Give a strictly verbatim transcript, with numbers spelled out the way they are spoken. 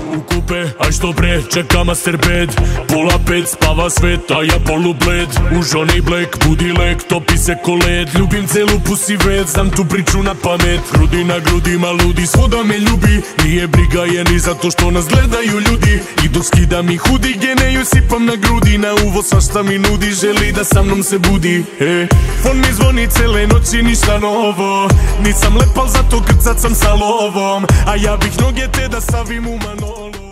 U kupe, aj što pre, čeka master bed. Pola pet, spava svet, a ja polu bled. U žonej black, budi lek, topi se ko led. Ljubim celu pusi vec, znam tu priču na pamet. Grudi na grudima ludi, svuda me ljubi. Nije briga je ni zato što nas gledaju ljudi. I dok skidam i hudi, geneju sipam na grudi. Na uvo svašta mi nudi, želi da sa mnom se budi. E, fon mi zvoni cele noći, ništa novo. Nisam lepal, zato krcat sam sa lovom. A ja bih noge te da stavim u Manolo.